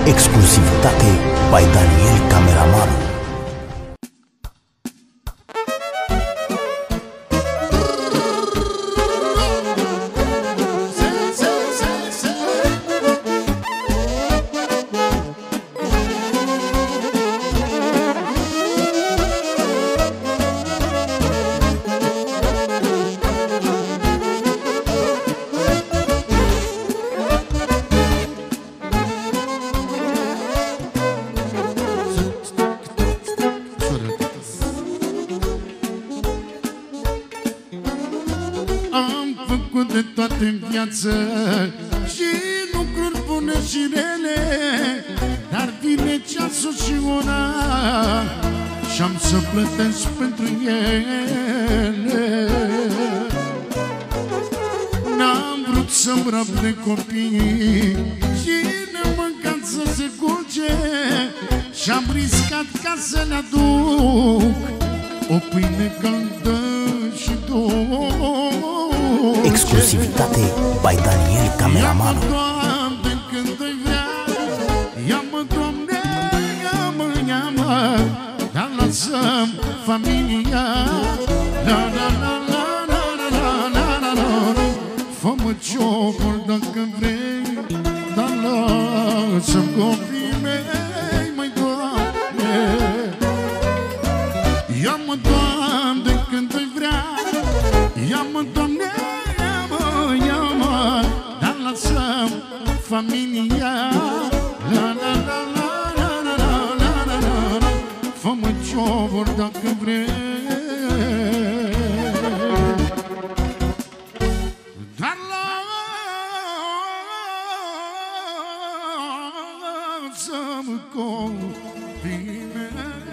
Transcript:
Exclusivitate by Daniel Cameramanul. Am făcut de toate în viață și lucruri bune și rele, dar vine ceasul și ora și-am să plătesc pentru ele. N-am vrut să-mi răb de copii și nemâncat să se culce, și-am riscat ca să le aduc o pâine caldă și două. Exclusivitate by Daniel Cameramanul. Ia-mă, Doamne, când îi vrea, ia-mă, Doamne, ia-mă, ia-mă, dar lasă-mi familia. La la la la la la la la la. Fă-mă ciocul dacă vrei, dar lasă-mi copiii mei, măi, Doamne. Ia-mă, Doamne, când îi vrea, ia-mă, Doamne, ia-mă, dar lasă-mi familia. La la la la la la la la la la. Fă-mă ciobor dacă vrei, dar lasă-mi copiii mei.